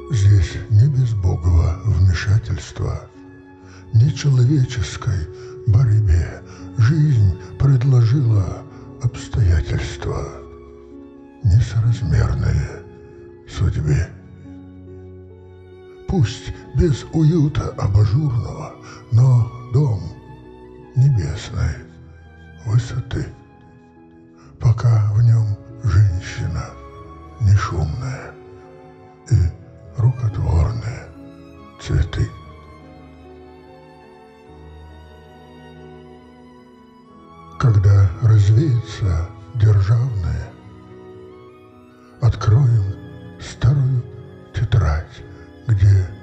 Здесь не без Богова вмешательства, не человеческой борьбе жизнь предложила обстоятельства, несоразмерные судьбе. Пусть без уюта абажурного, но дом небесной высоты, пока в нем женщина не шумная и рукотворные цветы. Когда развеется державное, откроем старую тетрадь, где